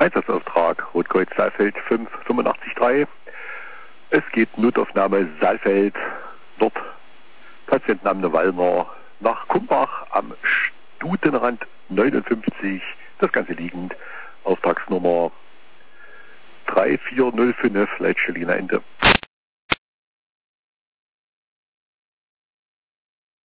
Einsatzauftrag Rotkreuz Saalfeld 5883. Es geht Notaufnahme Saalfeld, dort Patientenname Wallner, nach Kumbach am Stutenrand 59, das Ganze liegend, Auftragsnummer 3405, Leitstelle Ende.